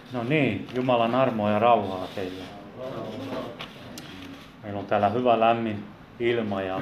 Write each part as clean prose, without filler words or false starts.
No niin, Jumalan armoa ja rauhaa teille. Meillä on täällä hyvä lämmin ilma ja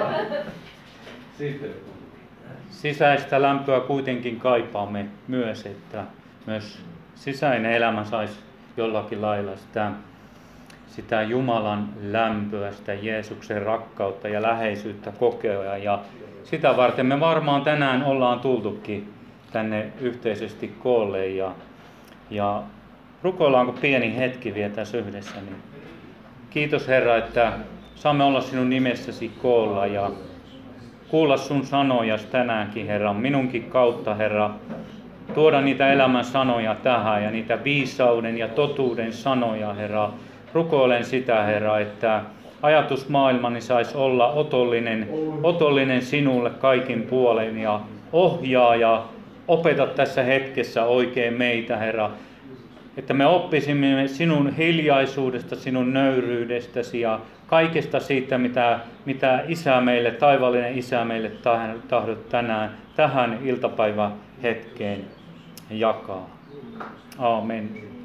sisäistä lämpöä kuitenkin kaipaamme myös, että myös sisäinen elämä saisi jollakin lailla sitä Jumalan lämpöä, sitä Jeesuksen rakkautta ja läheisyyttä kokea. Ja sitä varten me varmaan tänään ollaan tultukin tänne yhteisesti koolle ja rukoillaanko pieni hetki vielä tässä yhdessä. Niin kiitos Herra, että saamme olla sinun nimessäsi koolla ja kuulla sun sanojas tänäänkin Herra, minunkin kautta Herra, tuoda niitä elämän sanoja tähän ja niitä viisauden ja totuuden sanoja Herra. Rukoilen sitä Herra, että ajatusmaailmani saisi olla otollinen sinulle kaikin puolen ja ohjaa ja opeta tässä hetkessä oikein meitä Herra. Että me oppisimme sinun hiljaisuudesta, sinun nöyryydestäsi ja kaikesta siitä, mitä Isä meille, taivaallinen Isä meille tahdot tänään tähän iltapäivähetkeen jakaa. Aamen.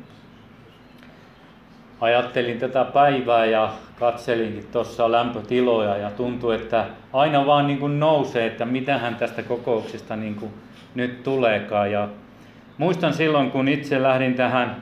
Ajattelin tätä päivää ja katselinkin tuossa lämpötiloja ja tuntui, että aina vaan niin kuin nousee, että mitähän tästä kokouksesta niin kuin nyt tuleekaan. Ja muistan silloin, kun itse lähdin tähän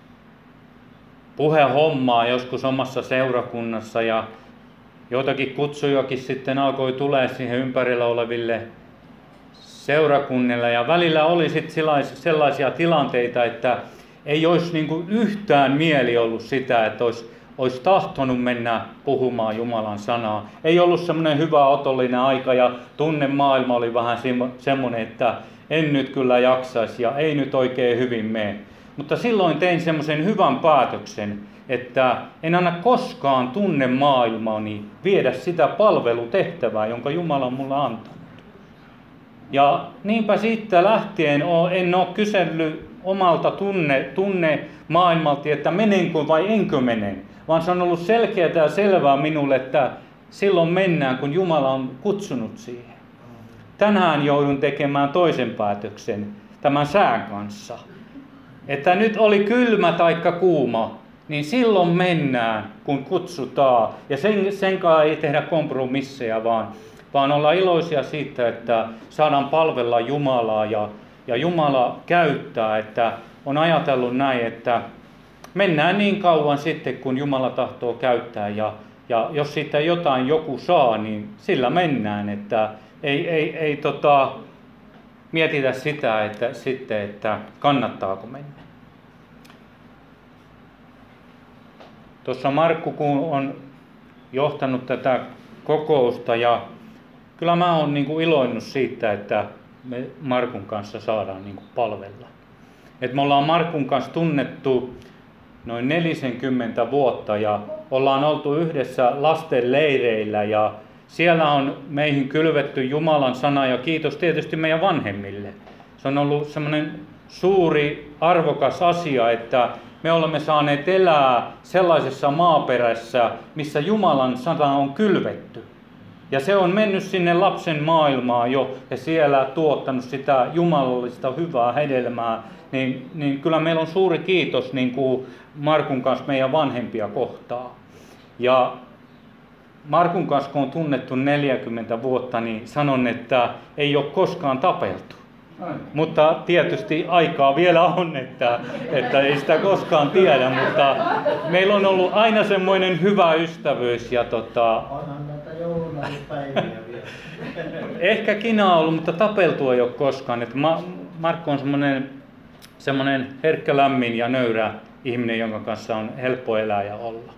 puhehommaan joskus omassa seurakunnassa ja joitakin kutsujakin sitten alkoi tulee siihen ympärillä oleville seurakunnille ja välillä oli sitten sellaisia tilanteita, että ei olisi niin kuin yhtään mieli ollut sitä, että olisi tahtonut mennä puhumaan Jumalan sanaa. Ei ollut semmoinen hyvä otollinen aika ja tunnemaailma oli vähän semmoinen, että en nyt kyllä jaksaisi ja ei nyt oikein hyvin mene. Mutta silloin tein semmoisen hyvän päätöksen, että en anna koskaan tunnemaailmaani viedä sitä palvelutehtävää, jonka Jumala on mulle antanut. Ja niinpä siitä lähtien en ole kysellyt omalta tunnemaailmalta, että menenkö vai enkö mene, vaan se on ollut selkeää ja selvää minulle, että silloin mennään, kun Jumala on kutsunut siihen. Tänään joudun tekemään toisen päätöksen tämän sään kanssa. Että nyt oli kylmä taikka kuuma, niin silloin mennään, kun kutsutaan. Ja senkaan ei tehdä kompromisseja, vaan olla iloisia siitä, että saadaan palvella Jumalaa ja Jumala käyttää, että on ajatellut näin, että mennään niin kauan sitten, kun Jumala tahtoo käyttää ja jos siitä jotain joku saa, niin sillä mennään, että ei mietitä sitä, että kannattaako mennä. Tuossa Markku kun on johtanut tätä kokousta ja kyllä mä oon niin kuin iloinnut siitä, että me Markun kanssa saadaan niin kuin palvella. Et me ollaan Markun kanssa tunnettu noin 40 vuotta ja ollaan oltu yhdessä lasten leireillä ja siellä on meihin kylvetty Jumalan sana ja kiitos tietysti meidän vanhemmille. Se on ollut semmoinen suuri arvokas asia, että me olemme saaneet elää sellaisessa maaperässä, missä Jumalan sana on kylvetty. Ja se on mennyt sinne lapsen maailmaan jo ja siellä tuottanut sitä jumalallista hyvää hedelmää. Niin kyllä meillä on suuri kiitos niin kuin Markun kanssa meidän vanhempia kohtaa. Ja Markun kanssa kun on tunnettu 40 vuotta, niin sanon, että ei ole koskaan tapeltu. Mutta tietysti aikaa vielä on, että ei sitä koskaan tiedä, mutta meillä on ollut aina semmoinen hyvä ystävyys. Ja Onhan näitä joulunaluspäiviä vielä. ehkä kinaa ollut, mutta tapeltua ei ole koskaan. Että Markku on semmoinen herkkä, lämmin ja nöyrä ihminen, jonka kanssa on helppo elää ja olla.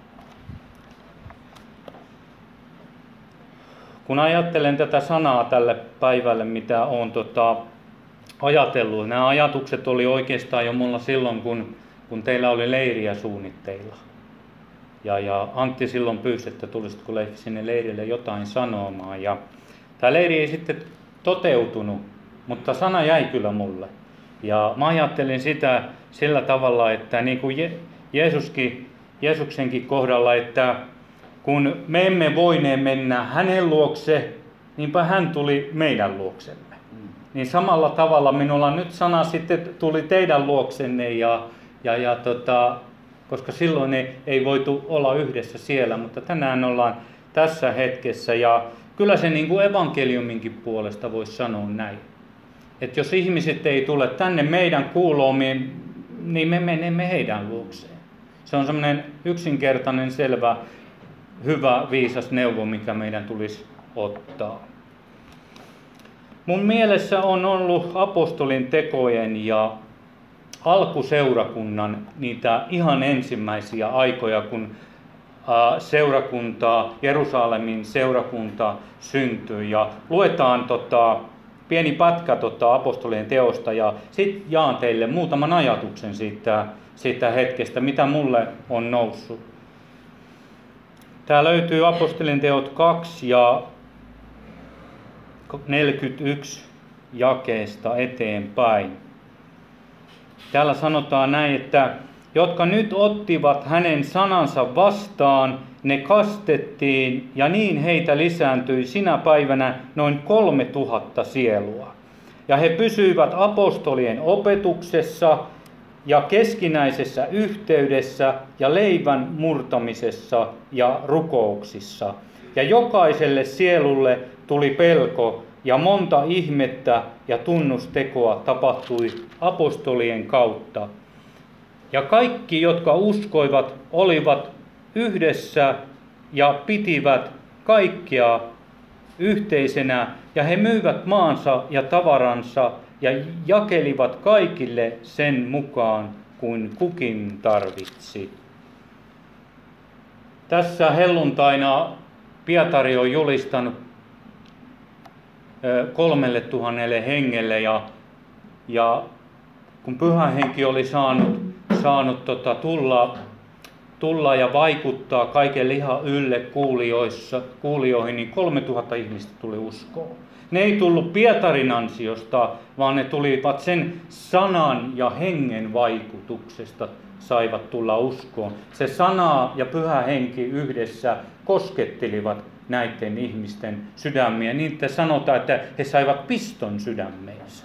Kun ajattelen tätä sanaa tälle päivälle, mitä olen ajatellut, nämä ajatukset oli oikeastaan jo mulla silloin, kun teillä oli leiriä suunnitteilla. Ja Antti silloin pyysi, että tulisitko Leif sinne leirille jotain sanomaan. Ja tämä leiri ei sitten toteutunut, mutta sana jäi kyllä mulle. Ja mä ajattelin sitä sillä tavalla, että niin kuin Jeesuksenkin kohdalla, että kun me emme voineet mennä hänen luokse, niinpä hän tuli meidän luoksemme. Niin samalla tavalla minulla nyt sana sitten tuli teidän luoksenne ja koska silloin ei voitu olla yhdessä siellä, mutta tänään ollaan tässä hetkessä. Ja kyllä se niin kuin evankeliuminkin puolesta voisi sanoa näin. Että jos ihmiset ei tule tänne meidän kuuloomiin, niin me menemme heidän luokseen. Se on semmoinen yksinkertainen, selvä, hyvä, viisas neuvo, mikä meidän tulisi ottaa. Mun mielessä on ollut apostolin tekojen ja alkuseurakunnan niitä ihan ensimmäisiä aikoja, kun Jerusalemin seurakunta syntyi. Ja luetaan pieni pätkä apostolien teosta ja sitten jaan teille muutaman ajatuksen siitä hetkestä, mitä mulle on noussut. Tää löytyy apostolien teot 2 ja 41 jakeesta eteenpäin. Täällä sanotaan näin, että jotka nyt ottivat hänen sanansa vastaan, ne kastettiin ja niin heitä lisääntyi sinä päivänä noin 3000 sielua. Ja he pysyivät apostolien opetuksessa ja keskinäisessä yhteydessä ja leivän murtamisessa ja rukouksissa. Ja jokaiselle sielulle tuli pelko ja monta ihmettä ja tunnustekoa tapahtui apostolien kautta. Ja kaikki, jotka uskoivat, olivat yhdessä ja pitivät kaikkia yhteisenä, ja he myivät maansa ja tavaransa ja jakelivat kaikille sen mukaan, kuin kukin tarvitsi. Tässä helluntaina Pietari on julistanut 3000 hengelle ja kun Pyhä Henki oli saanut tulla ja vaikuttaa kaiken lihan ylle kuulijoihin, niin 3000 ihmistä tuli uskoon. Ne ei tullut Pietarin ansiosta, vaan ne tulivat sen sanan ja hengen vaikutuksesta saivat tulla uskoon. Se sana ja Pyhä Henki yhdessä koskettelivat näiden ihmisten sydämiä. Niin että sanotaan, että he saivat piston sydämeensä.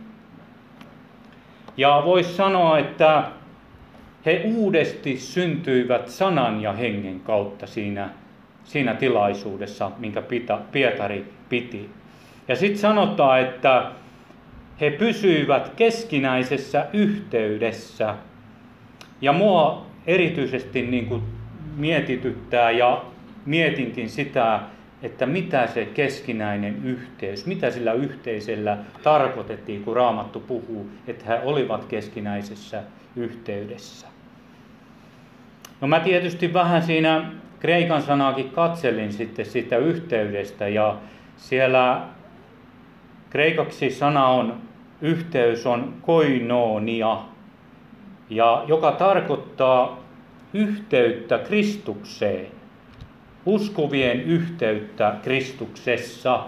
Ja voisi sanoa, että he uudesti syntyivät sanan ja hengen kautta siinä tilaisuudessa, minkä Pietari piti. Ja sitten sanotaan, että he pysyivät keskinäisessä yhteydessä. Ja mua erityisesti niin kuin mietityttää ja mietinkin sitä, että mitä se keskinäinen yhteys, mitä sillä yhteisellä tarkoitettiin, kun Raamattu puhuu, että he olivat keskinäisessä yhteydessä. No mä tietysti vähän siinä kreikan sanaakin katselin sitten siitä yhteydestä ja siellä kreikaksi yhteys on koinonia, ja joka tarkoittaa yhteyttä Kristukseen, uskovien yhteyttä Kristuksessa.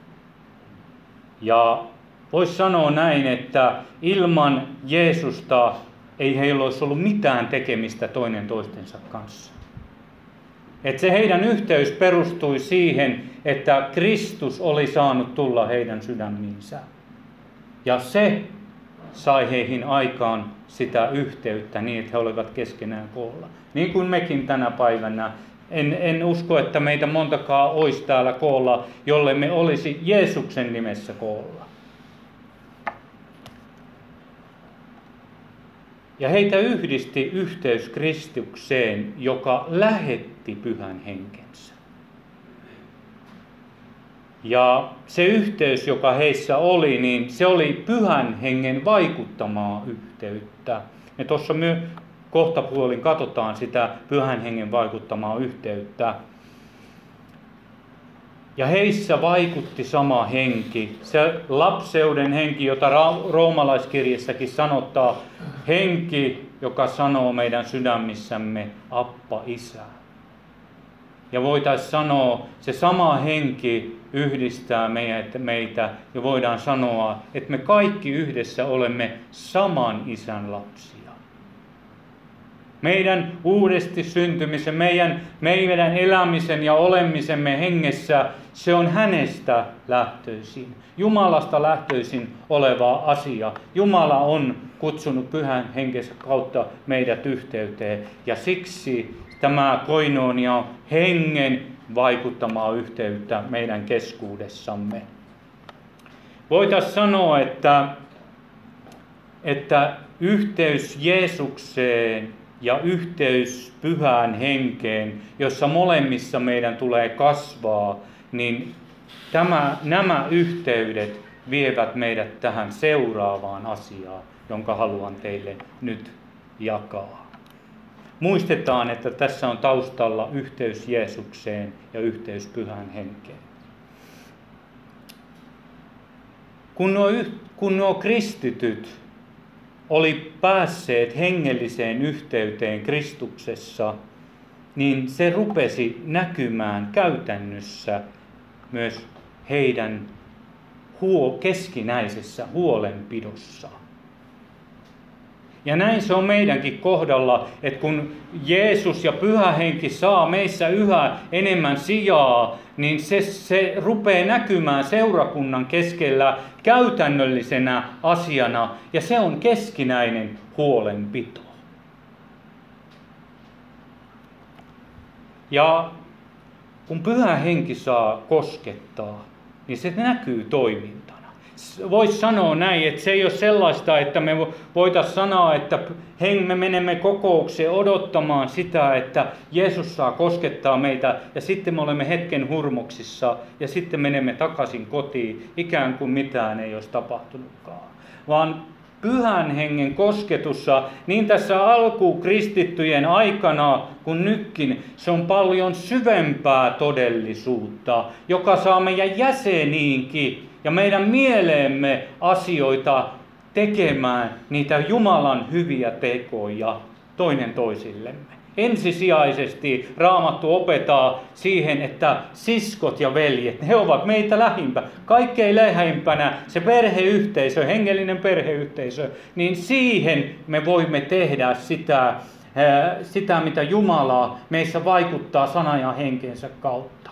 Ja voisi sanoa näin, että ilman Jeesusta ei heillä olisi ollut mitään tekemistä toinen toistensa kanssa. Että se heidän yhteys perustui siihen, että Kristus oli saanut tulla heidän sydämiinsä. Ja se sai heihin aikaan sitä yhteyttä niin, että he olivat keskenään koolla. Niin kuin mekin tänä päivänä. En usko, että meitä montakaan olisi täällä koolla, jolle me olisi Jeesuksen nimessä koolla. Ja heitä yhdisti yhteys Kristukseen, joka lähetti Pyhän Henkensä. Ja se yhteys, joka heissä oli, niin se oli Pyhän Hengen vaikuttamaa yhteyttä. Me tuossa kohtapuolin katsotaan sitä Pyhän Hengen vaikuttamaa yhteyttä. Ja heissä vaikutti sama henki, se lapseuden henki, jota roomalaiskirjassakin sanottaa, henki, joka sanoo meidän sydämissämme, Appa, Isä. Ja voitaisiin sanoa, se sama henki yhdistää meitä ja voidaan sanoa, että me kaikki yhdessä olemme saman Isän lapsia. Meidän uudesti syntymisen, meidän elämisen ja olemisemme hengessä, se on hänestä lähtöisin. Jumalasta lähtöisin oleva asia. Jumala on kutsunut pyhän henkensä kautta meidät yhteyteen. Ja siksi tämä koinonia on hengen vaikuttamaa yhteyttä meidän keskuudessamme. Voitaisiin sanoa, että yhteys Jeesukseen ja yhteys pyhään henkeen, jossa molemmissa meidän tulee kasvaa, niin nämä yhteydet vievät meidät tähän seuraavaan asiaan, jonka haluan teille nyt jakaa. Muistetaan, että tässä on taustalla yhteys Jeesukseen ja yhteys pyhään henkeen. Kun nuo kristityt oli päässeet hengelliseen yhteyteen Kristuksessa, niin se rupesi näkymään käytännössä myös heidän keskinäisessä huolenpidossa. Ja näin se on meidänkin kohdalla, että kun Jeesus ja Pyhä Henki saa meissä yhä enemmän sijaa, niin se rupeaa näkymään seurakunnan keskellä käytännöllisenä asiana, ja se on keskinäinen huolenpito. Ja kun Pyhä Henki saa koskettaa, niin se näkyy toimintana. Voisi sanoa näin, että se ei ole sellaista, että me voitaisiin sanoa, että me menemme kokoukseen odottamaan sitä, että Jeesus saa koskettaa meitä ja sitten me olemme hetken hurmoksissa ja sitten menemme takaisin kotiin, ikään kuin mitään ei olisi tapahtunutkaan. Vaan Pyhän Hengen kosketussa, niin tässä alkukristittyjen aikana kuin nytkin, se on paljon syvempää todellisuutta, joka saa meidän jäseniinkin ja meidän mieleemme asioita tekemään niitä Jumalan hyviä tekoja toinen toisillemme. Ensisijaisesti Raamattu opettaa siihen, että siskot ja veljet, he ovat meitä lähimpä. Kaikkein lähimpänä se perheyhteisö, hengellinen perheyhteisö, niin siihen me voimme tehdä sitä mitä Jumala meissä vaikuttaa sanan ja henkensä kautta.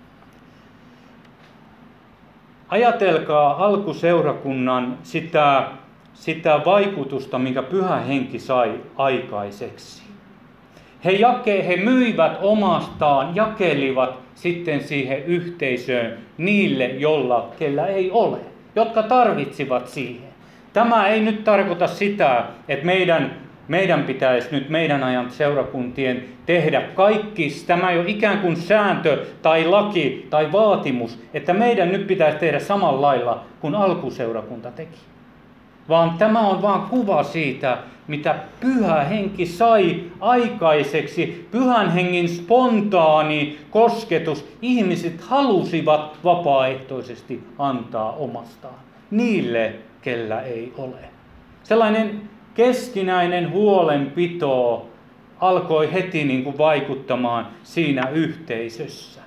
Ajatelkaa alkuseurakunnan sitä vaikutusta, minkä Pyhä Henki sai aikaiseksi. He myivät omastaan, jakelivat sitten siihen yhteisöön niille, kellä ei ole, jotka tarvitsivat siihen. Tämä ei nyt tarkoita sitä, että meidän pitäisi nyt meidän ajan seurakuntien tehdä kaikki. Tämä ei ole ikään kuin sääntö tai laki tai vaatimus, että meidän nyt pitäisi tehdä samalla lailla kuin alkuseurakunta teki. Vaan tämä on vain kuva siitä, mitä Pyhä Henki sai aikaiseksi. Pyhän Hengen spontaani kosketus. Ihmiset halusivat vapaaehtoisesti antaa omastaan niille, kellä ei ole. Sellainen keskinäinen huolenpito alkoi heti vaikuttamaan siinä yhteisössä.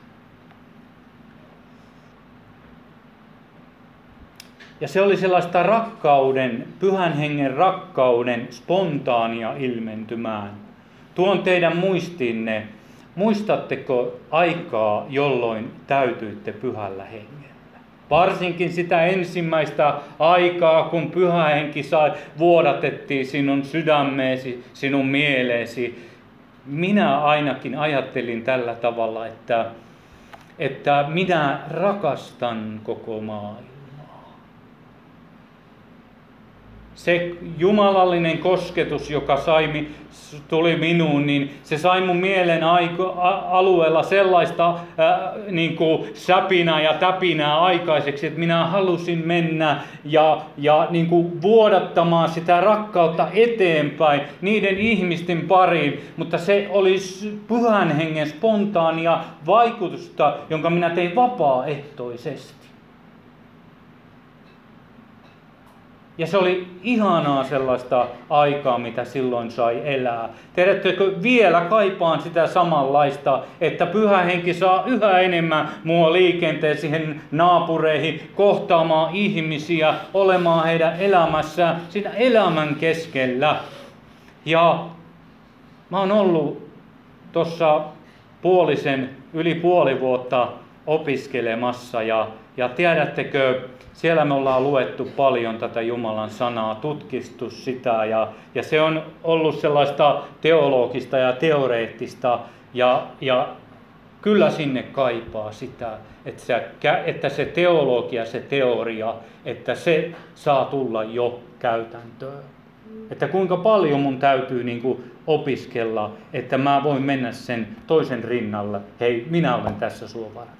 Ja se oli sellaista Pyhän Hengen rakkauden spontaania ilmentymään. Tuon teidän muistinne. Muistatteko aikaa, jolloin täytyitte Pyhällä Hengellä? Varsinkin sitä ensimmäistä aikaa, kun Pyhä Henki vuodatettiin sinun sydämeesi, sinun mieleesi. Minä ainakin ajattelin tällä tavalla, että minä rakastan koko maailmaa. Se jumalallinen kosketus, joka tuli minuun, niin se sai mun mielen alueella sellaista säpinää ja täpinää aikaiseksi, että minä halusin mennä ja vuodattamaan sitä rakkautta eteenpäin niiden ihmisten pariin, mutta se oli Pyhän Hengen spontaania vaikutusta, jonka minä tein vapaaehtoisesti. Ja se oli ihanaa sellaista aikaa, mitä silloin sai elää. Tiedättekö, vielä kaipaan sitä samanlaista, että Pyhä Henki saa yhä enemmän mua liikenteen siihen naapureihin, kohtaamaan ihmisiä, olemaan heidän elämässään, siinä elämän keskellä. Ja Mä oon ollut tuossa yli puoli vuotta opiskelemassa ja tiedättekö, siellä me ollaan luettu paljon tätä Jumalan sanaa, tutkittu sitä ja se on ollut sellaista teologista ja teoreettista ja kyllä sinne kaipaa sitä, että se teologia, se teoria, että se saa tulla jo käytäntöön. Että kuinka paljon mun täytyy opiskella, että mä voin mennä sen toisen rinnalle. Hei, minä olen tässä sua varten.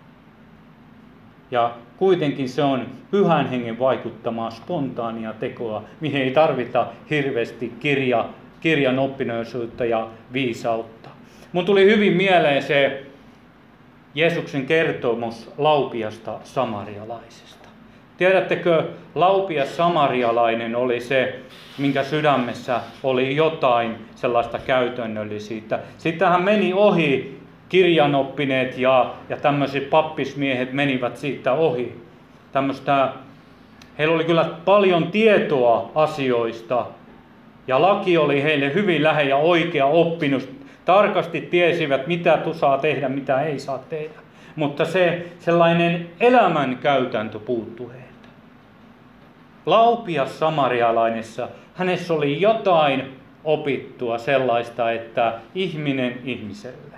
Ja kuitenkin se on Pyhän Hengen vaikuttamaa spontaania tekoa, mihin ei tarvita hirveästi kirjan oppinoisuutta ja viisautta. Mun tuli hyvin mieleen se Jeesuksen kertomus Laupiasta samarialaisesta. Tiedättekö, Laupias samarialainen oli se, minkä sydämessä oli jotain sellaista käytännöllisyyttä. Sitten hän meni ohi, kirjanoppineet ja tämmöiset pappismiehet menivät siitä ohi. Heillä oli kyllä paljon tietoa asioista ja laki oli heille hyvin lähellä ja oikea oppinut. Tarkasti tiesivät, mitä saa tehdä, mitä ei saa tehdä. Mutta se sellainen elämän käytäntö puuttui heiltä. Laupias samarialaisessa, hänessä oli jotain opittua sellaista, että ihminen ihmiselle.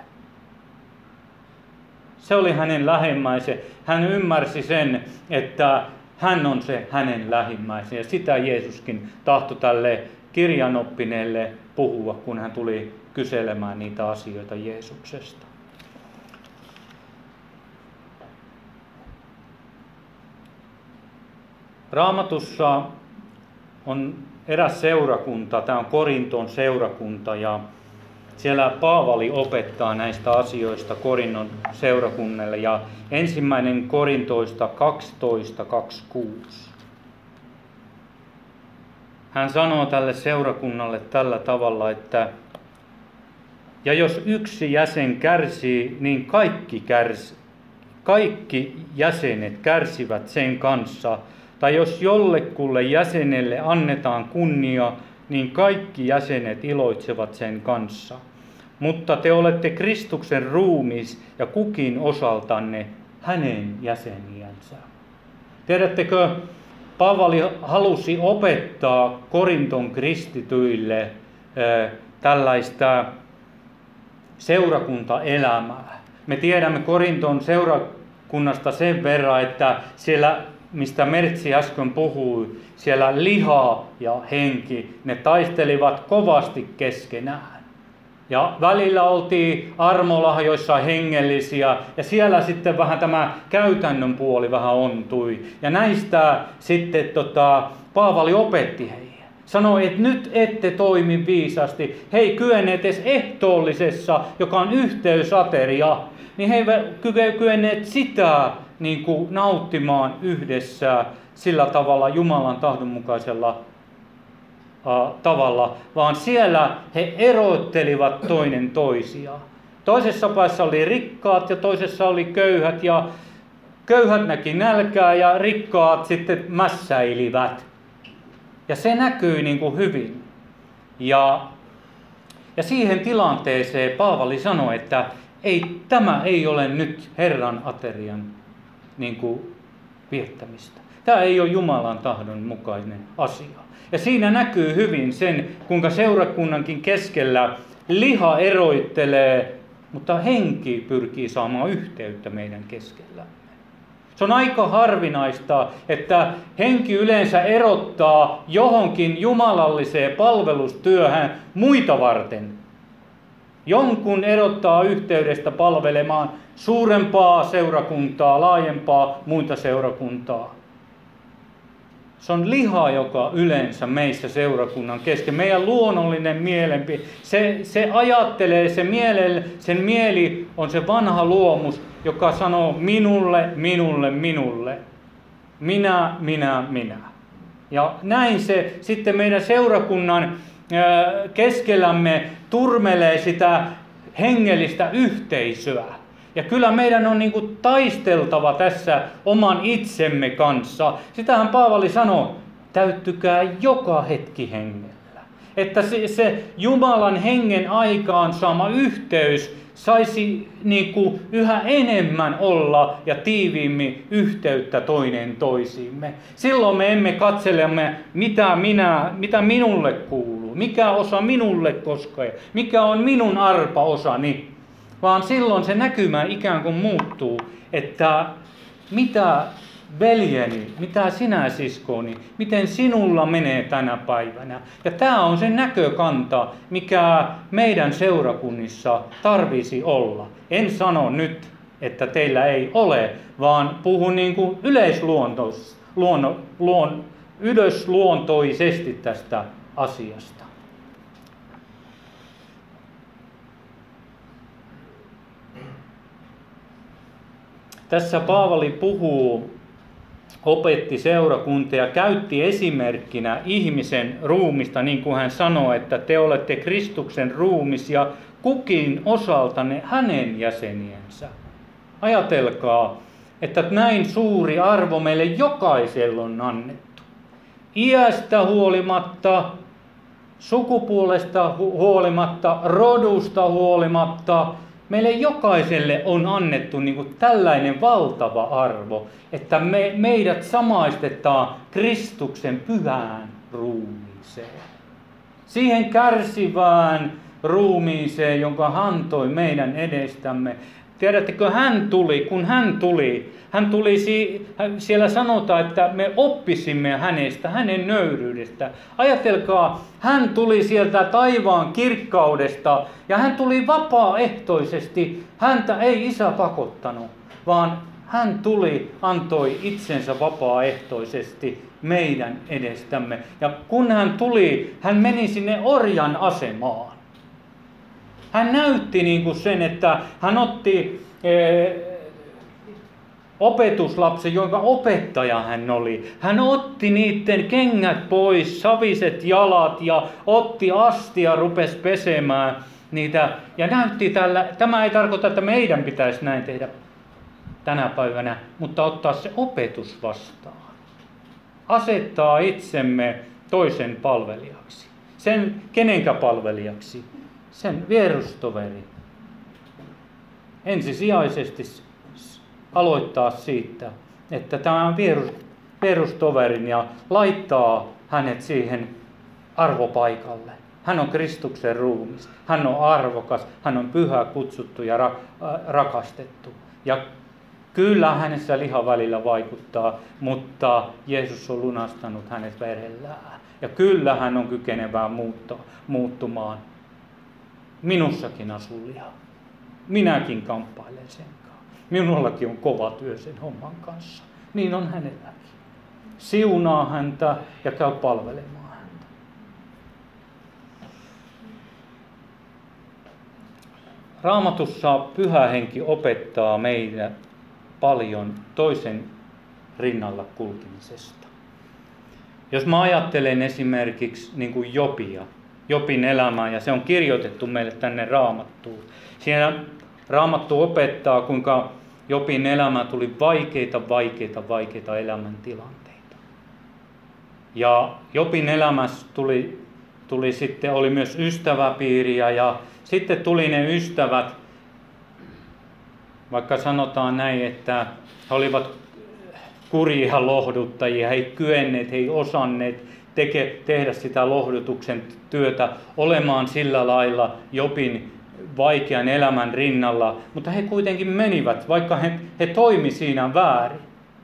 Se oli hänen lähimmäisen. Hän ymmärsi sen, että hän on se hänen lähimmäisen. Ja sitä Jeesuskin tahtoi tälle kirjanoppineelle puhua, kun hän tuli kyselemään niitä asioita Jeesuksesta. Raamatussa on eräs seurakunta, tämä on Korinton seurakunta ja siellä Paavali opettaa näistä asioista Korinton seurakunnalle ja 1. Korintoista 12.26. Hän sanoo tälle seurakunnalle tällä tavalla, että ja jos yksi jäsen kärsii, niin kaikki jäsenet kärsivät sen kanssa. Tai jos jollekulle jäsenelle annetaan kunnia, niin kaikki jäsenet iloitsevat sen kanssa. Mutta te olette Kristuksen ruumis ja kukin osaltanne hänen jäseniänsä. Tiedättekö, Paavali halusi opettaa Korinton kristityille tällaista seurakuntaelämää. Me tiedämme Korinton seurakunnasta sen verran, että siellä, mistä Mertsi äsken puhui, siellä liha ja henki, ne taistelivat kovasti keskenään. Ja välillä oltiin armolahjoissa hengellisiä ja siellä sitten vähän tämä käytännön puoli vähän ontui. Ja näistä sitten Paavali opetti heille. Sanoi, että nyt ette toimi viisasti. He ei kyenneet edes ehtoollisessa, joka on yhteysateria, niin he eivät kyenneet sitä nauttimaan yhdessä sillä tavalla Jumalan tahdonmukaisella tavalla, vaan siellä he erottelivat toinen toisiaan. Toisessa päässä oli rikkaat ja toisessa oli köyhät ja köyhät näki nälkää ja rikkaat sitten mässäilivät. Ja se näkyi hyvin. Ja siihen tilanteeseen Paavali sanoi, että tämä ei ole nyt Herran aterian viettämistä. Tämä ei ole Jumalan tahdon mukainen asia. Ja siinä näkyy hyvin sen, kuinka seurakunnankin keskellä liha eroittelee, mutta henki pyrkii saamaan yhteyttä meidän keskellämme. Se on aika harvinaista, että henki yleensä erottaa johonkin jumalalliseen palvelustyöhön muita varten. Jonkun erottaa yhteydestä palvelemaan suurempaa seurakuntaa, laajempaa muita seurakuntaa. Se on liha, joka yleensä meissä seurakunnan kesken. Meidän luonnollinen mielempi, se ajattelee, sen mieli on se vanha luomus, joka sanoo minulle, minulle, minulle. Minä. Ja näin se sitten meidän seurakunnan keskellämme turmelee sitä hengellistä yhteisöä. Ja kyllä meidän on taisteltava tässä oman itsemme kanssa. Sitähän Paavali sanoo, täyttykää joka hetki hengellä. Että se Jumalan hengen aikaan saama yhteys saisi niin kuin yhä enemmän olla ja tiiviimmin yhteyttä toinen toisiimme. Silloin me emme katselemme, mitä minulle kuuluu, mikä osa minulle koskee, mikä on minun arpaosani, vaan silloin se näkymä ikään kuin muuttuu, että mitä veljeni, mitä sinä siskoni, miten sinulla menee tänä päivänä. Ja tämä on se näkökanta, mikä meidän seurakunnissa tarvisi olla. En sano nyt, että teillä ei ole, vaan puhun niin kuin yleisluontoisesti tästä asiasta. Tässä Paavali opetti seurakuntia ja käytti esimerkkinä ihmisen ruumista, niin kuin hän sanoi, että te olette Kristuksen ruumis ja kukin osaltanne hänen jäseniensä. Ajatelkaa, että näin suuri arvo meille jokaiselle on annettu. Iästä huolimatta, sukupuolesta huolimatta, rodusta huolimatta, meille jokaiselle on annettu niin kuin tällainen valtava arvo, että meidät samaistetaan Kristuksen pyhään ruumiiseen. Siihen kärsivään ruumiiseen, jonka hän toi meidän edestämme. Tiedättekö, kun hän tuli, siellä sanotaan, että me oppisimme hänestä, hänen nöyryydestä. Ajatelkaa, hän tuli sieltä taivaan kirkkaudesta ja hän tuli vapaaehtoisesti. Häntä ei isä pakottanut, vaan hän antoi itsensä vapaaehtoisesti meidän edestämme. Ja kun hän tuli, hän meni sinne orjan asemaan. Hän näytti niin kuin sen, että hän otti opetuslapsen, jonka opettaja hän oli. Hän otti niiden kengät pois, saviset jalat ja otti astia ja rupesi pesemään niitä. Ja näytti tällä, tämä ei tarkoita, että meidän pitäisi näin tehdä tänä päivänä, mutta ottaa se opetus vastaan. Asettaa itsemme toisen palvelijaksi. Sen kenenkä palvelijaksi? Sen vierustoveri. Ensisijaisesti aloittaa siitä, että tämä on vierustoverin ja laittaa hänet siihen arvopaikalle. Hän on Kristuksen ruumis. Hän on arvokas. Hän on pyhä, kutsuttu ja rakastettu. Ja kyllä hänessä liha välillä vaikuttaa, mutta Jeesus on lunastanut hänet verellään. Ja kyllä hän on kykenevää muuttumaan. Minussakin asuu liha. Minäkin kamppailen sen kanssa. Minullakin on kova työ sen homman kanssa. Niin on hänelläkin. Siunaa häntä ja käy palvelemaan häntä. Raamatussa Pyhä Henki opettaa meitä paljon toisen rinnalla kulkemisesta. Jos mä ajattelen esimerkiksi niin kuin Jobin elämää, ja se on kirjoitettu meille tänne Raamattuun. Siinä Raamattu opettaa, kuinka Jobin elämään tuli vaikeita elämäntilanteita. Ja Jobin elämässä oli myös ystäväpiiriä, ja sitten tuli ne ystävät, vaikka sanotaan näin, että he olivat kurjia lohduttajia, he ei kyenneet, he ei osanneet tehdä sitä lohdutuksen työtä, olemaan sillä lailla Jobin vaikean elämän rinnalla, mutta he kuitenkin menivät, vaikka he toimi siinä väärin.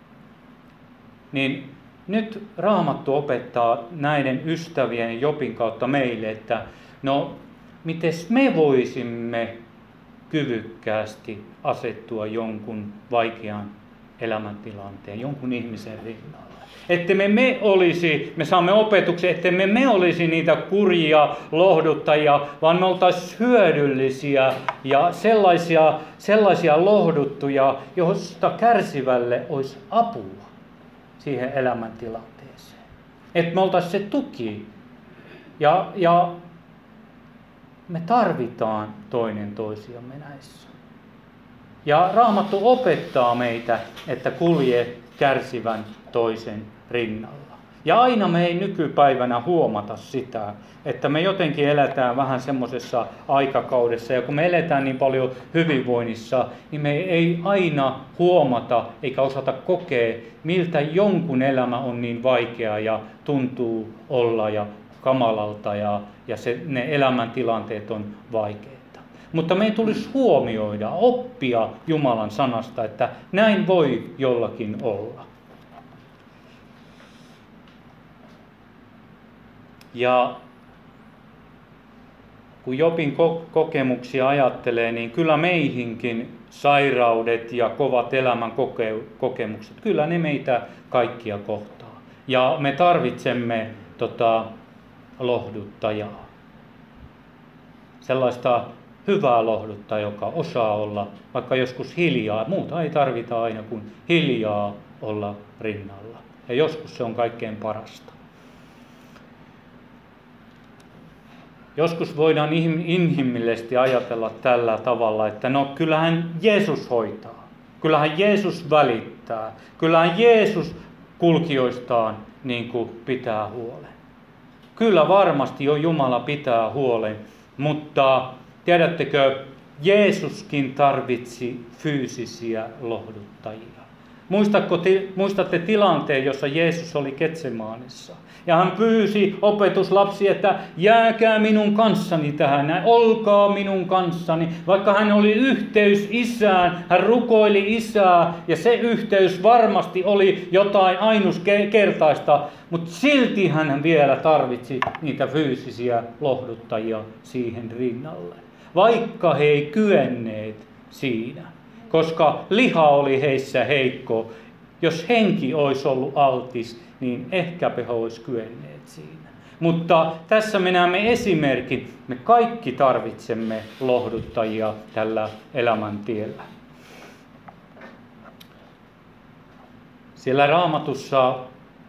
Niin nyt Raamattu opettaa näiden ystävien Jobin kautta meille, että no, mites me voisimme kyvykkäästi asettua jonkun vaikean elämäntilanteen, jonkun ihmisen rinnalla. Että me saamme opetuksen, että me olisi niitä kurjia lohduttajia, vaan me oltaisiin hyödyllisiä ja sellaisia lohduttuja, joista kärsivälle olisi apua siihen elämäntilanteeseen. Että me oltaisiin se tuki ja me tarvitaan toinen toisiamme näissä. Ja Raamattu opettaa meitä, että kulje kärsivän toisen rinnalla. Ja aina me ei nykypäivänä huomata sitä, että me jotenkin eletään vähän semmoisessa aikakaudessa, ja kun me eletään niin paljon hyvinvoinnissa, niin me ei aina huomata eikä osata kokea, miltä jonkun elämä on niin vaikea ja tuntuu olla ja kamalalta ja ne elämäntilanteet on vaikeita. Mutta meidän tulisi huomioida, oppia Jumalan sanasta, että näin voi jollakin olla. Ja kun Jobin kokemuksia ajattelee, niin kyllä meihinkin sairaudet ja kovat elämän kokemukset, kyllä ne meitä kaikkia kohtaa. Ja me tarvitsemme lohduttajaa. Sellaista hyvää lohduttajaa, joka osaa olla vaikka joskus hiljaa. Muuta ei tarvita aina kuin hiljaa olla rinnalla. Ja joskus se on kaikkein parasta. Joskus voidaan inhimillisesti ajatella tällä tavalla, että no kyllähän Jeesus hoitaa, kyllähän Jeesus välittää, kyllähän Jeesus kulkijoistaan niin kuin pitää huolen. Kyllä varmasti jo Jumala pitää huolen, mutta tiedättekö, Jeesuskin tarvitsi fyysisiä lohduttajia. Muistatte tilanteen, jossa Jeesus oli Getsemaanissa. Ja hän pyysi opetuslapsia, että jääkää minun kanssani tähän, olkaa minun kanssani. Vaikka hän oli yhteys Isään, hän rukoili Isää ja se yhteys varmasti oli jotain ainutkertaista, mutta silti hän vielä tarvitsi niitä fyysisiä lohduttajia siihen rinnalle. Vaikka he ei kyenneet siinä, koska liha oli heissä heikko. Jos henki olisi ollut altis, niin ehkäpä he olisi kyenneet siinä. Mutta tässä me näemme esimerkin. Me kaikki tarvitsemme lohduttajia tällä elämäntiellä. Siellä Raamatussa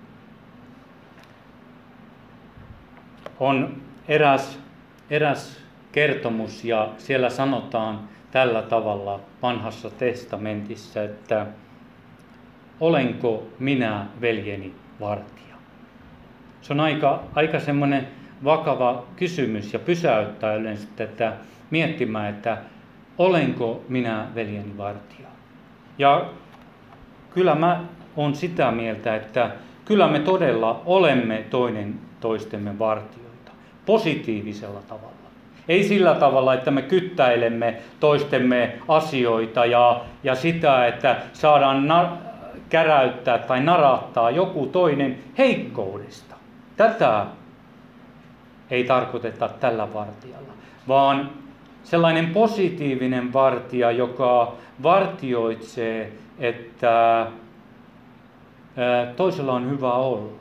on eräs kertomus ja siellä sanotaan tällä tavalla Vanhassa testamentissa, että olenko minä veljeni vartija? Se on aika semmoinen vakava kysymys ja pysäyttää yleensä tätä miettimään, että olenko minä veljeni vartija? Ja kyllä mä olen sitä mieltä, että kyllä me todella olemme toinen toistemme vartijoita positiivisella tavalla. Ei sillä tavalla, että me kyttäilemme toistemme asioita ja sitä, että saadaan käräyttää tai narahtaa joku toinen heikkoudesta. Tätä ei tarkoiteta tällä vartijalla, vaan sellainen positiivinen vartija, joka vartioitsee, että toisella on hyvä olla.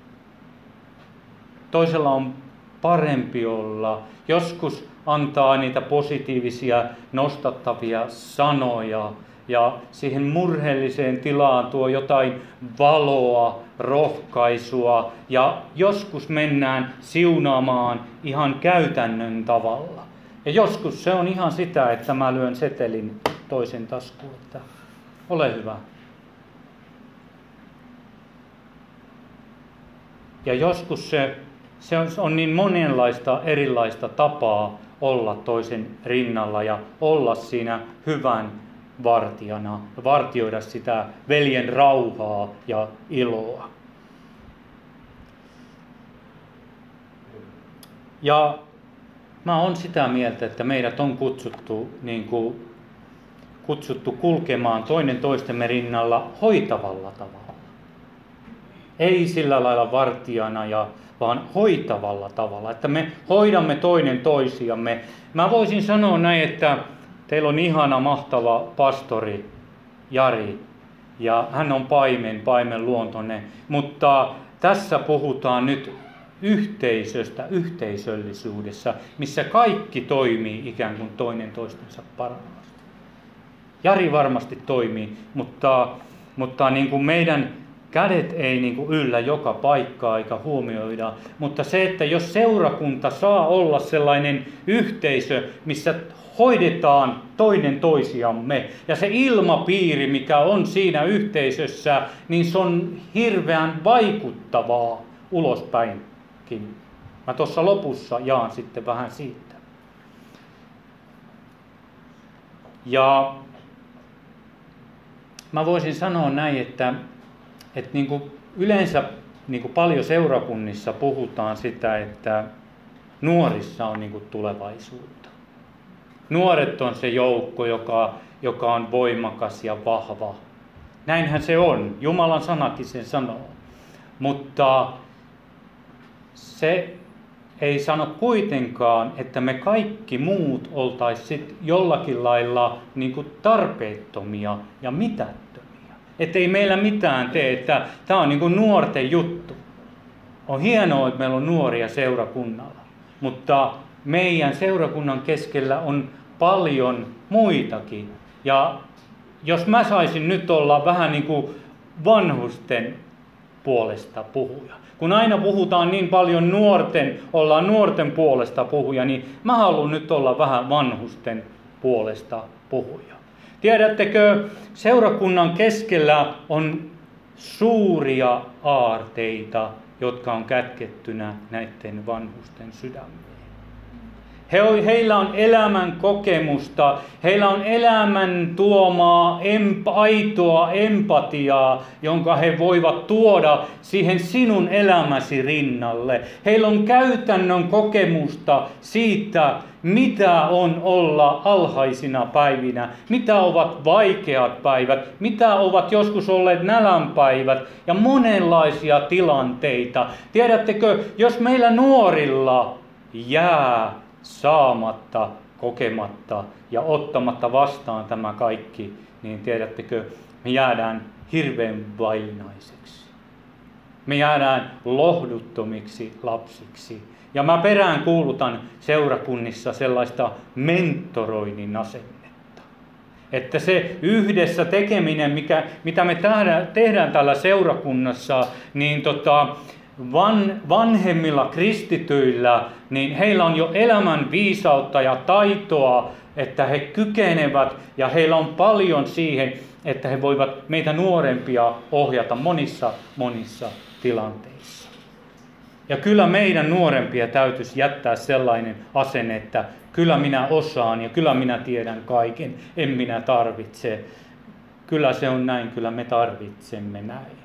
Toisella on parempi olla. Joskus antaa niitä positiivisia nostattavia sanoja ja siihen murheelliseen tilaan tuo jotain valoa, rohkaisua ja joskus mennään siunaamaan ihan käytännön tavalla. Ja joskus se on ihan sitä, että mä lyön setelin toisen taskuun, että ole hyvä. Ja joskus se on niin monenlaista erilaista tapaa olla toisen rinnalla ja olla siinä hyvän vartijana, vartioida sitä veljen rauhaa ja iloa. Ja mä oon sitä mieltä, että meidät on kutsuttu kulkemaan toinen toistemme rinnalla hoitavalla tavalla. Ei sillä lailla vartijana, vaan hoitavalla tavalla, että me hoidamme toinen toisiamme. Mä voisin sanoa näin, että teillä on ihana, mahtava pastori Jari, ja hän on paimen luontoinen, mutta tässä puhutaan nyt yhteisöstä, yhteisöllisyydessä, missä kaikki toimii ikään kuin toinen toistensa parhaasti. Jari varmasti toimii, mutta niin kuin meidän kädet ei niin kuin yllä joka paikkaa eikä huomioida, mutta se, että jos seurakunta saa olla sellainen yhteisö, missä hoidetaan toinen toisiamme ja se ilmapiiri, mikä on siinä yhteisössä, niin se on hirveän vaikuttavaa ulospäinkin. Mä tuossa lopussa jaan sitten vähän siitä. Ja mä voisin sanoa näin, että niin kuin yleensä niin kuin paljon seurakunnissa puhutaan sitä, että nuorissa on niin kuin tulevaisuutta. Nuoret on se joukko, joka on voimakas ja vahva. Näinhän se on. Jumalan sanakin sen sanoo. Mutta se ei sano kuitenkaan, että me kaikki muut oltaisiin jollakin lailla niin kuin tarpeettomia ja mitättömiä. Että ei meillä mitään tee, että tämä on niin kuin nuorten juttu. On hienoa, että meillä on nuoria seurakunnalla, mutta meidän seurakunnan keskellä on paljon muitakin. Ja jos mä saisin nyt olla vähän niin kuin vanhusten puolesta puhuja. Kun aina puhutaan niin paljon ollaan nuorten puolesta puhuja, niin mä haluan nyt olla vähän vanhusten puolesta puhuja. Tiedättekö, seurakunnan keskellä on suuria aarteita, jotka on kätkettynä näiden vanhusten sydämiin. Heillä on elämän kokemusta, heillä on elämän tuomaa aitoa empatiaa, jonka he voivat tuoda siihen sinun elämäsi rinnalle. Heillä on käytännön kokemusta siitä, mitä on olla alhaisina päivinä, mitä ovat vaikeat päivät, mitä ovat joskus olleet nälänpäivät ja monenlaisia tilanteita. Tiedättekö, jos meillä nuorilla jää saamatta, kokematta ja ottamatta vastaan tämä kaikki, niin tiedättekö, me jäädään hirveän vaillinaiseksi. Me jäädään lohduttomiksi lapsiksi. Ja mä peräänkuulutan seurakunnissa sellaista mentoroinnin asennetta. Että se yhdessä tekeminen, mitä me tehdään täällä seurakunnassa, niin vanhemmilla kristityillä, niin heillä on jo elämän viisautta ja taitoa, että he kykenevät ja heillä on paljon siihen, että he voivat meitä nuorempia ohjata monissa tilanteissa. Ja kyllä meidän nuorempia täytyisi jättää sellainen asenne, että kyllä minä osaan ja kyllä minä tiedän kaiken, en minä tarvitse. Kyllä se on näin, kyllä me tarvitsemme näin.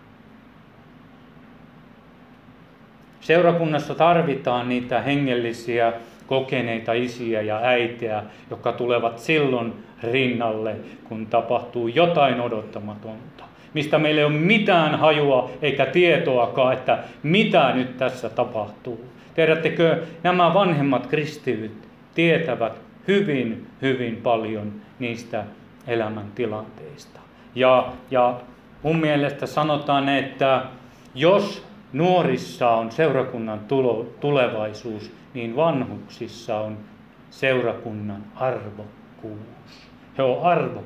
Seurakunnassa tarvitaan niitä hengellisiä, kokeneita isiä ja äitejä, jotka tulevat silloin rinnalle, kun tapahtuu jotain odottamatonta. Mistä meillä ei ole mitään hajua eikä tietoakaan, että mitä nyt tässä tapahtuu. Tiedättekö, nämä vanhemmat kristityt tietävät hyvin paljon niistä elämäntilanteista. Ja mun mielestä sanotaan, että jos nuorissa on seurakunnan tulevaisuus, niin vanhuksissa on seurakunnan arvokkuus. He ovat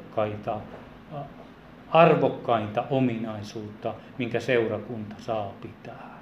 arvokkainta ominaisuutta, minkä seurakunta saa pitää.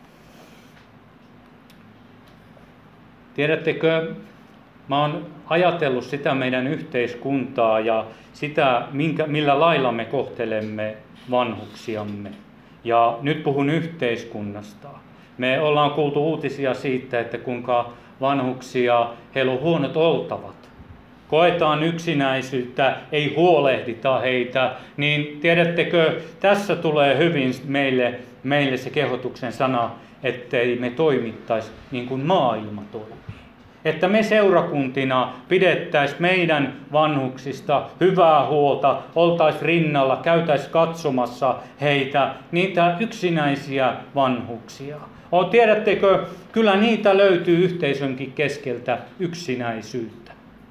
Tiedättekö, mä oon ajatellut sitä meidän yhteiskuntaa ja sitä, millä lailla me kohtelemme vanhuksiamme. Ja nyt puhun yhteiskunnasta. Me ollaan kuultu uutisia siitä, että kuinka vanhuksia, heillä on huonot oltavat. Koetaan yksinäisyyttä, ei huolehdita heitä, niin tiedättekö, tässä tulee hyvin meille se kehotuksen sana, ettei me toimittaisi niin kuin maailma toimii. Että me seurakuntina pidettäisiin meidän vanhuksista hyvää huolta, oltaisiin rinnalla, käytäisiin katsomassa heitä, niitä yksinäisiä vanhuksia. Tiedättekö, kyllä niitä löytyy yhteisönkin keskeltä yksinäisyyttä.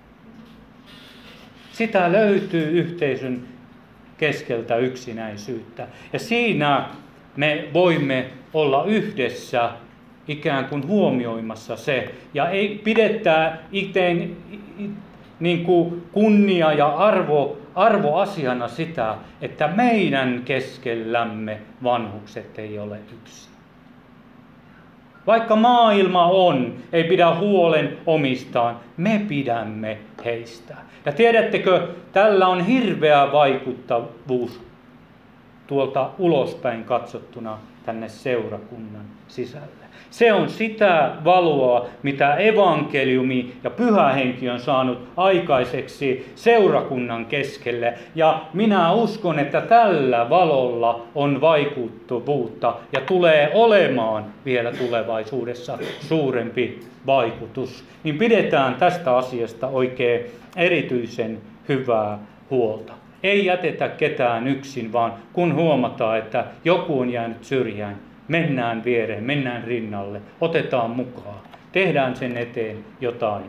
Sitä löytyy yhteisön keskeltä yksinäisyyttä. Ja siinä me voimme olla yhdessä ikään kuin huomioimassa se. Ja ei pidetä itse niin kuin kunnia ja arvoasiana sitä, että meidän keskellämme vanhukset ei ole yksin. Vaikka maailma ei pidä huolen omistaan, me pidämme heistä. Ja tiedättekö, tällä on hirveä vaikuttavuus tuolta ulospäin katsottuna tänne seurakunnan sisälle. Se on sitä valoa, mitä evankeliumi ja Pyhä Henki on saanut aikaiseksi seurakunnan keskelle. Ja minä uskon, että tällä valolla on vaikuttavuutta ja tulee olemaan vielä tulevaisuudessa suurempi vaikutus. Niin pidetään tästä asiasta oikein erityisen hyvää huolta. Ei jätetä ketään yksin, vaan kun huomataan, että joku on jäänyt syrjään, mennään viereen, mennään rinnalle, otetaan mukaan, tehdään sen eteen jotain.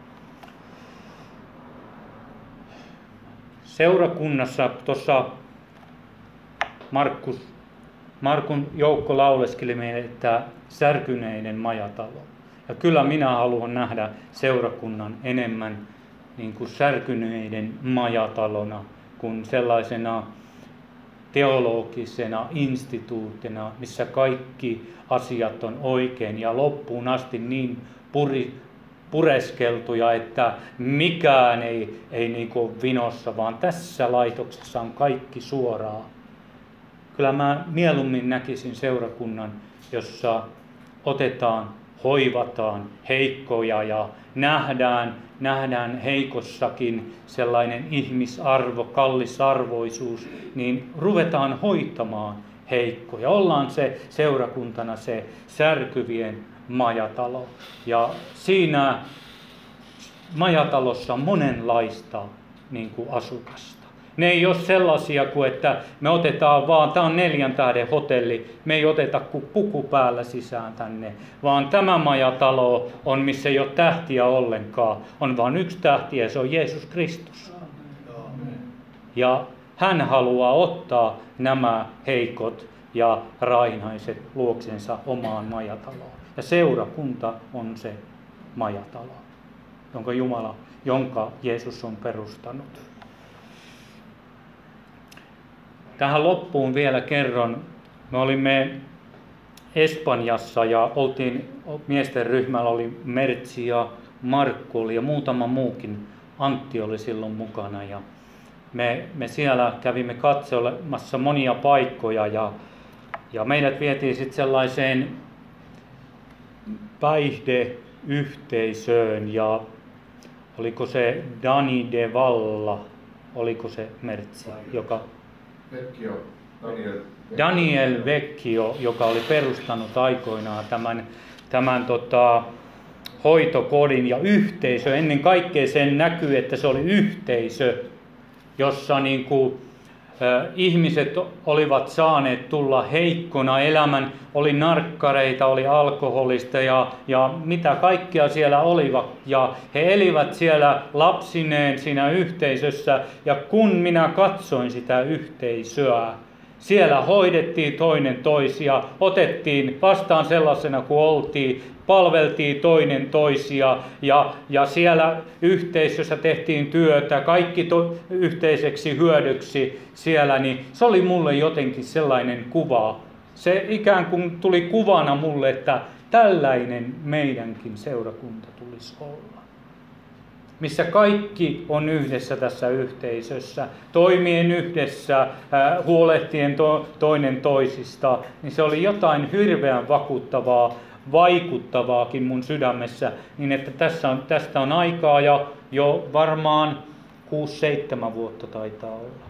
Seurakunnassa tuossa Markun joukko lauleskeli meille, että särkyneiden majatalo. Ja kyllä minä haluan nähdä seurakunnan enemmän niin kuin särkyneiden majatalona kuin sellaisena teologisena instituuttina, missä kaikki asiat on oikein ja loppuun asti niin pureskeltuja, että mikään ei niin kuin vinossa, vaan tässä laitoksessa on kaikki suoraa. Kyllä mä mieluummin näkisin seurakunnan, jossa otetaan, hoivataan heikkoja ja nähdään heikossakin sellainen ihmisarvo, kallisarvoisuus, niin ruvetaan hoitamaan heikkoja. Ollaan se seurakuntana se särkyvien majatalo. Ja siinä majatalossa on monenlaista niin kuin asukasta. Ne ei ole sellaisia kuin, että me otetaan vaan, tämä on 4 tähden hotelli, me ei oteta kuin puku päällä sisään tänne, vaan tämä majatalo on, missä ei ole tähtiä ollenkaan, on vain yksi tähti ja se on Jeesus Kristus. Ja hän haluaa ottaa nämä heikot ja rainaiset luoksensa omaan majataloon. Ja seurakunta on se majatalo, jonka Jeesus on perustanut. Tähän loppuun vielä kerron. Me olimme Espanjassa ja miesten ryhmällä oli Mertsi ja Markku oli ja muutama muukin. Antti oli silloin mukana ja me siellä kävimme katselemassa monia paikkoja ja meidät vietiin sitten sellaiseen päihdeyhteisöön ja oliko se Dani de Valla, oliko se Mertsi, joka Daniel Vecchio, joka oli perustanut aikoinaan tämän hoitokodin ja yhteisö. Ennen kaikkea sen näkyy, että se oli yhteisö, jossa niin kuin, ihmiset olivat saaneet tulla heikkona elämän. Oli narkkareita, oli alkoholista ja mitä kaikkea siellä olivat. Ja he elivät siellä lapsineen siinä yhteisössä. Ja kun minä katsoin sitä yhteisöä, siellä hoidettiin toinen toisia, otettiin vastaan sellaisena kuin oltiin, palveltiin toinen toisia ja siellä yhteisössä tehtiin työtä, kaikki yhteiseksi hyödyksi siellä, niin se oli mulle jotenkin sellainen kuva. Se ikään kuin tuli kuvana mulle, että tällainen meidänkin seurakunta tulisi olla. Missä kaikki on yhdessä tässä yhteisössä, toimien yhdessä, huolehtien toinen toisista, niin se oli jotain hirveän vaikuttavaakin mun sydämessä, niin että tästä on aikaa ja jo varmaan 6-7 vuotta taitaa olla.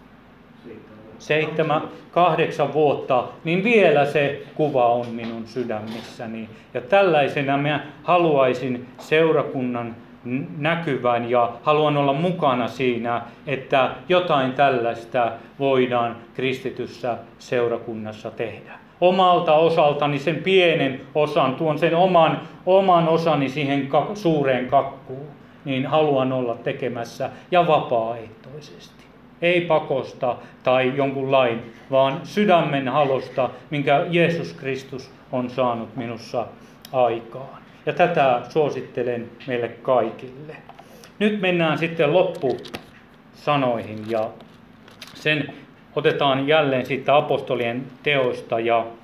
7-8 vuotta, niin vielä se kuva on minun sydämissäni. Ja tällaisena minä haluaisin seurakunnan näkyvän ja haluan olla mukana siinä, että jotain tällaista voidaan kristityssä seurakunnassa tehdä. Omalta osaltani sen pienen osan, tuon sen oman osani siihen suureen kakkuun, niin haluan olla tekemässä ja vapaaehtoisesti. Ei pakosta tai jonkun lain, vaan sydämen halosta, minkä Jeesus Kristus on saanut minussa aikaan. Ja tätä suosittelen meille kaikille. Nyt mennään sitten sanoihin. Ja sen otetaan jälleen siitä apostolien teoista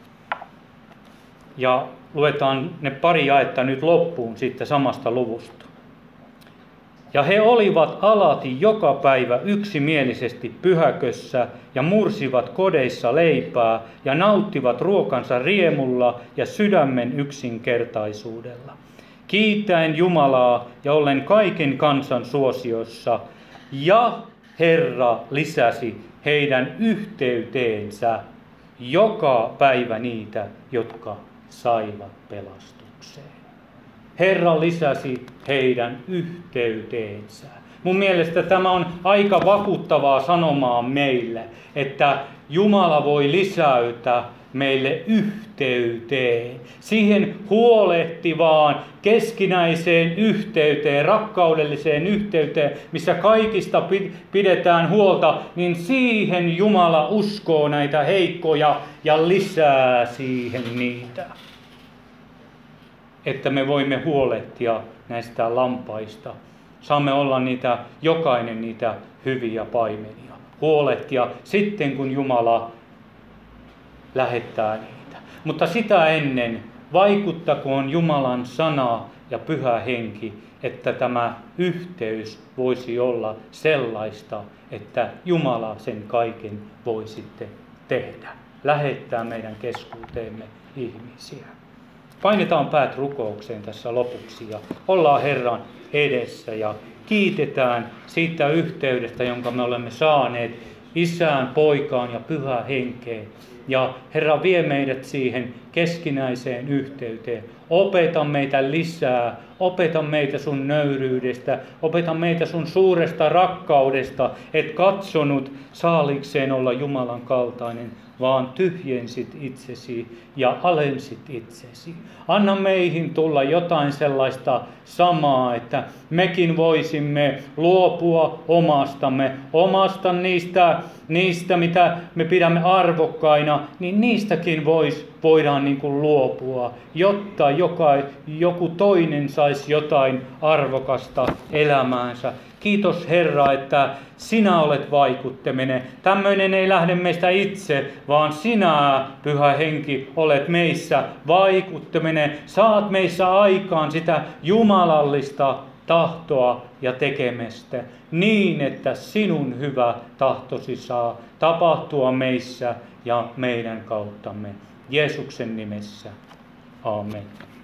ja luetaan ne pari jaetta nyt loppuun siitä samasta luvusta. Ja he olivat alati joka päivä yksimielisesti pyhäkössä ja mursivat kodeissa leipää ja nauttivat ruokansa riemulla ja sydämen yksinkertaisuudella, kiittäen Jumalaa ja ollen kaiken kansan suosiossa. Ja Herra lisäsi heidän yhteyteensä joka päivä niitä, jotka saivat pelastukseen. Herra lisäsi heidän yhteyteensä. Mun mielestä tämä on aika vakuuttavaa sanomaa meille, että Jumala voi lisäytä meille yhteyteen, siihen huolehtivaan keskinäiseen yhteyteen, rakkaudelliseen yhteyteen, missä kaikista pidetään huolta, niin siihen Jumala uskoo näitä heikkoja ja lisää siihen niitä. Että me voimme huolehtia näistä lampaista. Saamme olla jokainen niitä hyviä paimenia. Huolehtia sitten, kun Jumala lähettää niitä. Mutta sitä ennen vaikuttakoon Jumalan sana ja Pyhä Henki, että tämä yhteys voisi olla sellaista, että Jumala sen kaiken voi sitten tehdä. Lähettää meidän keskuuteemme ihmisiä. Painetaan päät rukoukseen tässä lopuksi ja ollaan Herran edessä ja kiitetään siitä yhteydestä, jonka me olemme saaneet Isään, Poikaan ja Pyhään Henkeen. Ja Herra, vie meidät siihen keskinäiseen yhteyteen. Opeta meitä lisää, opeta meitä sun nöyryydestä, opeta meitä sun suuresta rakkaudesta, et katsonut saalikseen olla Jumalan kaltainen, vaan tyhjensit itsesi ja alensit itsesi. Anna meihin tulla jotain sellaista samaa, että mekin voisimme luopua omasta niistä mitä me pidämme arvokkaina, niin niistäkin voidaan niin kuin luopua, jotta joku toinen saisi jotain arvokasta elämäänsä. Kiitos Herra, että sinä olet vaikuttaminen. Tämmöinen ei lähde meistä itse, vaan sinä, Pyhä Henki, olet meissä vaikuttaminen. Saat meissä aikaan sitä jumalallista tahtoa ja tekemistä niin, että sinun hyvä tahtosi saa tapahtua meissä ja meidän kauttamme. Jeesuksen nimessä. Aamen.